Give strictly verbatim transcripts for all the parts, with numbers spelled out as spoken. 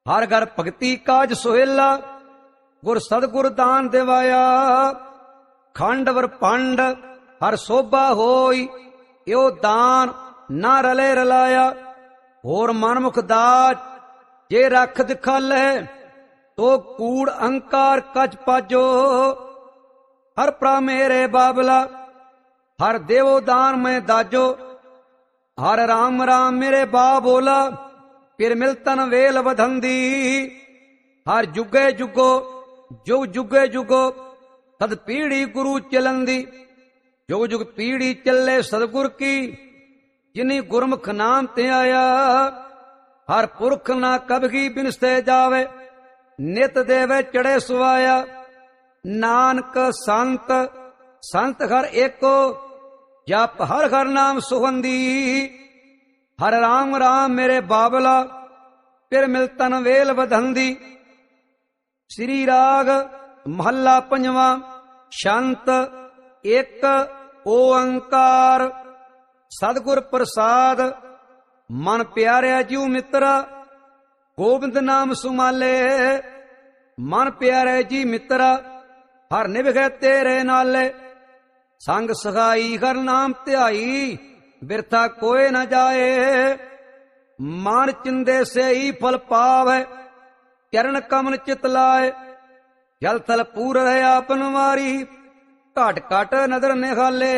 ਹਰ ਘਰ ਭਗਤੀ ਕਾਜ ਸੁਹੇਲਾ, ਗੁਰ ਸਤਿਗੁਰ ਦਾਨ ਦਿਵਾਇਆ। ਖੰਡ ਵਰ ਪੰਡ ਹਰ ਸੋਭਾ ਹੋਈ, ਇਉ ਦਾਨ ਨਾ ਰਲੇ ਰਲਾਇਆ। ਹੋਰ ਮਨਮੁਖ ਦਾਜ ਜੇ ਰੱਖ ਦਿਖਾਲੇ, ਤੋ ਕੂੜ ਅਹੰਕਾਰ ਕਛ ਪਾਜੋ। ਹਰ ਪ੍ਰਾ ਮੇਰੇ ਬਾਬਲਾ, ਹਰ ਦੇਵੋ ਦਾਨ ਮੈਂ ਦਾਜੋ। ਹਰ ਰਾਮ ਰਾਮ ਮੇਰੇ ਬਾ ਬੋਲਾ, ਫਿਰ ਮਿਲਤਨ ਵੇਲ ਵਧੰਦੀ। ਹਰ ਜੁਗੇ ਜੁਗੋ ਜੁਗ ਜੁਗੇ ਜੁਗੋ, ਸਦ ਪੀੜੀ ਗੁਰੂ ਚਲੰਦੀ। ਜੁਗ ਜੁਗ ਪੀੜੀ ਚੱਲੇ ਸਤਿਗੁਰ ਕੀ, ਜਿਨੀ ਗੁਰਮੁਖ ਨਾਮ ਤੇ ਆਇਆ। ਹਰ ਪੁਰਖ ਨਾ ਕਬਗੀ ਬਿਨਸਤੇ ਜਾਵੇ, ਨਿਤ ਦੇਵੇ ਚੜੇ ਸੁਆਇਆ। ਨਾਨਕ ਸੰਤ ਸੰਤ ਹਰ ਏਕੋ, ਜਪ ਹਰ ਹਰ ਨਾਮ ਸੁਹੰਦੀ। ਹਰ ਰਾਮ ਰਾਮ ਮੇਰੇ ਬਾਬਲਾ, ਫਿਰ ਮਿਲਤਨ ਵੇਲ ਵਧੰਦੀ। ਸ੍ਰੀ ਰਾਗ ਮਹੱਲਾ ਪੰਜਵਾਂ। ਸ਼ੰਤ ਇੱਕ ਓੰਕਾਰ, ਸਤਿਗੁਰ ਪ੍ਰਸਾਦ ਮਨ ਪਿਆਰਿਆ ਜਿਉ ਮਿੱਤਰਾ। ਗੋਬਿੰਦ ਨਾਮ ਸੁਮਾਲੇ, ਮਨ ਪਿਆਰੇ ਜੀ ਮਿੱਤਰਾ। ਹਰ ਨਿਭੈ ਤੇਰੇ ਨਾਲੇ, ਸੰਗ ਸਖਾਈ ਹਰ ਨਾਮ ਧਿਆਈ। ਬਿਰਥਾ ਕੋਏ ਨਾ ਜਾਏ, ਮਨ ਚਿੰਦੇ ਸੇਈ ਫਲ ਪਾਵੈ। ਚਰਨ ਕਮਲ ਚਿਤ ਲਾਏ, ਜਲ ਥਲ ਪੂਰ ਰਹਿ ਆਪਨ ਵਾਰੀ। ਘਟ ਘਟ ਨਦਰ ਨਿਹਾਲੇ,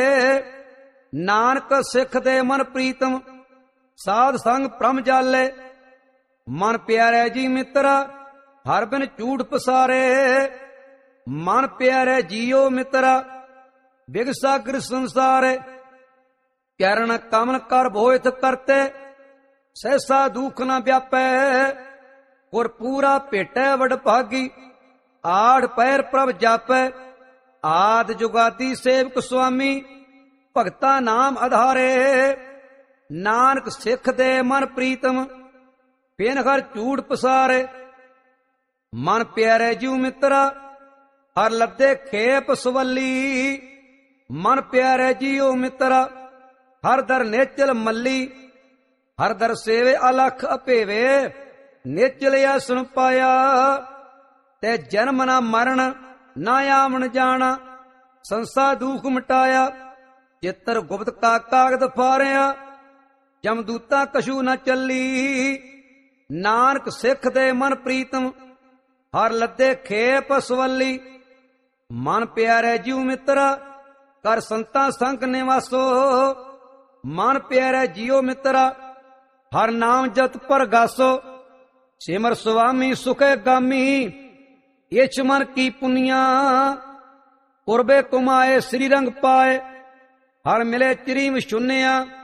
ਨਾਨਕ ਸਿੱਖ ਦੇ ਮਨ ਪ੍ਰੀਤਮ। ਸਾਧ ਸੰਗ ਪ੍ਰਮ ਜਾਲੇ, ਮਨ ਪਿਆਰੇ ਜੀ ਮਿੱਤਰਾ। ਹਰ ਬਿਨ ਝੂਠ ਪਸਾਰੇ, ਮਨ ਪਿਆਰੇ ਜੀਓ ਮਿੱਤਰਾ। ਬਿਗਸਾਗਰ ਸੰਸਾਰੇ, ਚਰਨ ਕਮਲ ਕਰ ਭੋਇਤ ਕਰਤੇ। ਸਹਿਸਾ ਦੁਖ ਨ ਵਿਆਪੈ, ਗੁਰ ਪੂਰਾ ਭੇਟੈ ਵਡ ਭਾਗੀ। ਆਠ ਪੈਰ ਪ੍ਰਭ ਜਾਪੈ, ਆਦ ਜੁਗਾਦੀ ਸੇਵਕ ਸੁਆਮੀ। ਭਗਤਾ ਨਾਮ ਆਧਾਰੇ, ਨਾਨਕ ਸਿੱਖ ਦੇ ਮਨ ਪ੍ਰੀਤਮ। ਬਿਨ ਹਰ ਝੂਠ ਪਸਾਰੇ, ਮਨ ਪਿਆਰੇ ਜਿਉ ਮਿੱਤਰਾ। ਹਰ ਲੱਦੇ ਖੇਪ ਸੁਵੱਲੀ, ਮਨ ਪਿਆਰੇ ਜੀਓ ਮਿੱਤਰਾ। ਹਰ ਦਰ ਨੇਚਲ ਮੱਲੀ, ਹਰ ਦਰ ਸੇਵੇ ਅਲਖ ਅਭੇਵੇ। ਨੇਚਲ ਆਸਣ ਪਾਇਆ, ਤੇ ਜਨਮ ਨਾ ਮਰਨ ਨਾ ਆਵਣ ਜਾਣਾ। ਸੰਸਾ ਦੁਖ ਮਿਟਾਇਆ, ਚਿੱਤਰ ਗੁਪਤ ਕਾ ਕਾਗਦ ਫਾਰਿਆ। ਜਮਦੂਤਾ ਕਛੂ ਨਾ ਚੱਲੀ, ਨਾਨਕ ਸਿੱਖ ਦੇ ਮਨ ਪ੍ਰੀਤਮ। ਹਰ ਲੱਦੇ ਖੇਪ ਸੁਵੱਲੀ, ਮਨ ਪਿਆਰੇ ਜਿਉ ਮਿੱਤਰਾ। ਕਰ ਸੰਤਾਂ ਸੰਗ ਨਿਵਾਸੋ, ਮਨ ਪਿਆਰੇ ਜੀਓ ਮਿੱਤਰਾ। ਹਰ ਨਾਮ ਜਤ ਪਰਗਾਸੋ, ਸਿਮਰ ਸੁਆਮੀ ਸੁਖੇ ਗਾਮੀ। ਇਛ ਮਨ ਕੀ ਪੁਨੀਆ, ਪੁਰਬੇ ਕੁਮਾਏ ਸ੍ਰੀ ਰੰਗ ਪਾਏ। ਹਰ ਮਿਲੇ ਚਿਰੀ ਵਿਸ਼ੁੰਨਿਆ,